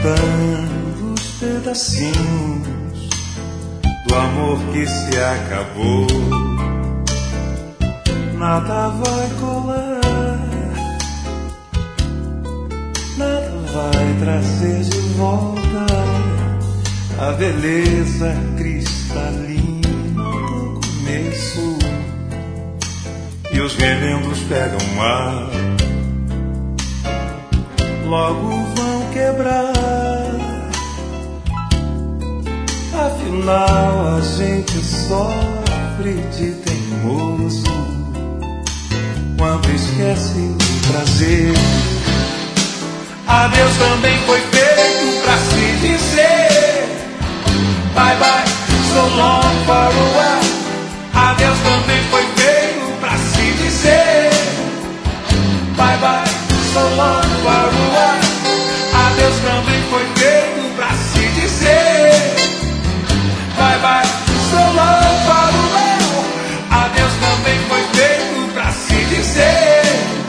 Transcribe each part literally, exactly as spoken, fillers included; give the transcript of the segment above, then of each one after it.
contando os pedacinhos do amor que se acabou. Nada vai colar, nada vai trazer de volta a beleza cristalina do começo. E os remendos pegam ar, logo vão quebrar. Afinal a gente sofre de teimoso quando esquece o prazer. Adeus também foi feito pra se dizer bye bye, so long, farewell. Adeus também foi feito pra se dizer bye bye, so long, farewell. Adeus também foi feito pra se dizer bye bye, so long, farewell. Adeus também foi feito pra se dizer.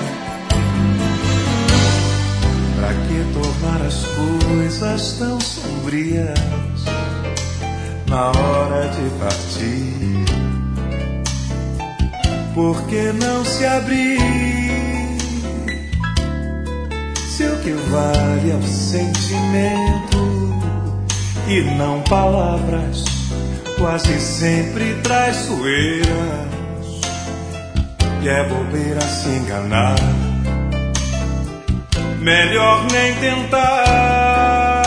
Pra que tornar as coisas tão sombrias na hora de partir? Por que não se abrir? Se o que vale é o sentimento e não palavras, quase sempre traiçoeiras. E é bobeira se enganar, melhor nem tentar.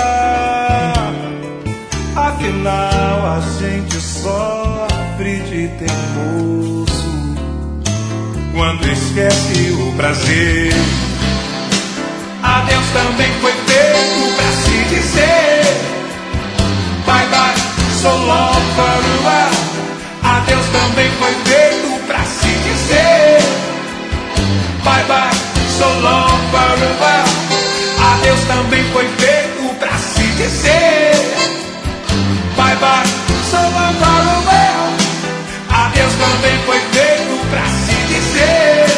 Afinal a gente sofre de teimoso quando esquece o prazer. Adeus também foi feito pra se dizer bye bye, so long, farewell. Adeus também foi feito pra se dizer bye bye, so long, farewell. Adeus também foi feito pra se dizer bye bye, so long, farewell. Adeus também foi feito pra se dizer.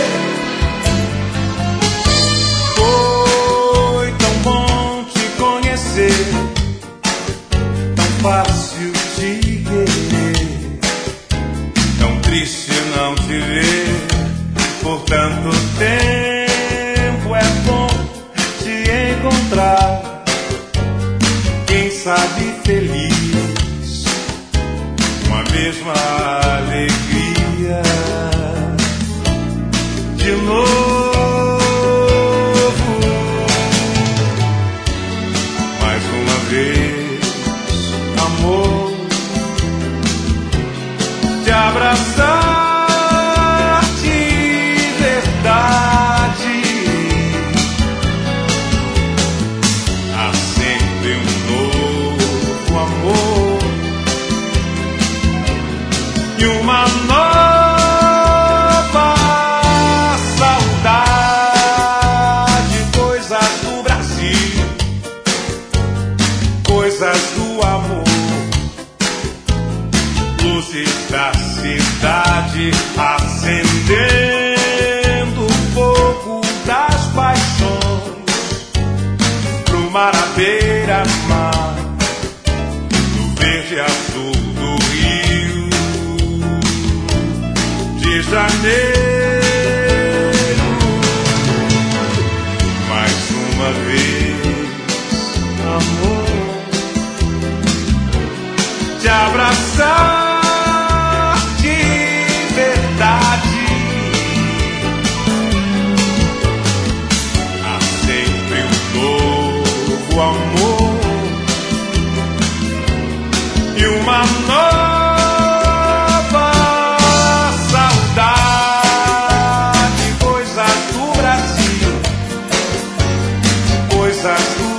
Foi tão bom te conhecer, tão fácil te querer, tão triste não te ver por tanto tempo. É bom te encontrar, quem sabe feliz, com a mesma alegria de novo. Mais uma vez, amor, te abraçar de verdade. Há sempre um novo amor e uma nova do amor, luzes da cidade acendendo o fogo das paixões pro mar à beira-mar, do verde azul do Rio de Janeiro. Mais uma vez, amor, te abraçar de verdade. Há sempre um novo amor e uma nova saudade. Coisas do Brasil, coisas do